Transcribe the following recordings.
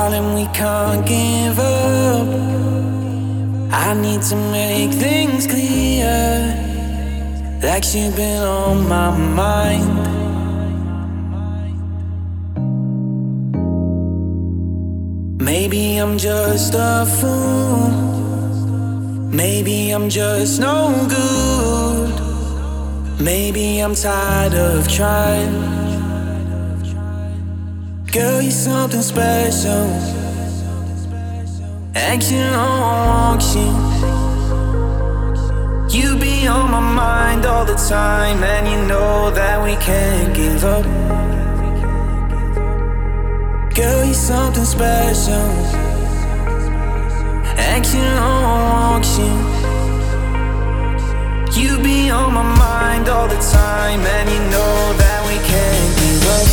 Darling, we can't give up. I need to make things clear, like you've been on my mind. Maybe I'm just a fool. Maybe I'm just no good. Maybe I'm tired of trying. Girl, you're something special. Acting on you. You be on my mind all the time, and you know that we can't give up. Girl, you're something special. Acting on you. You be on my mind all the time, and you know that we can't give up.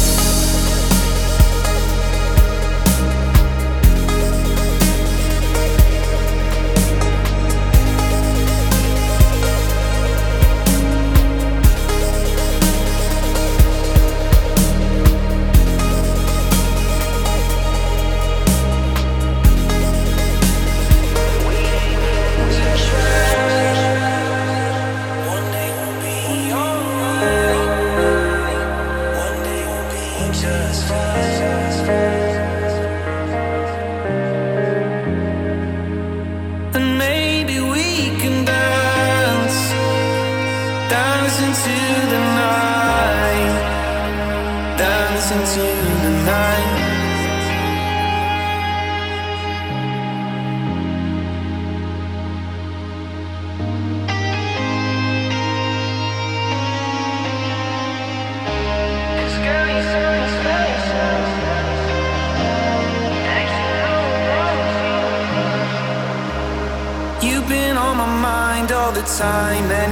And maybe we can dance into the night, dance into the night. You've been on my mind all the time.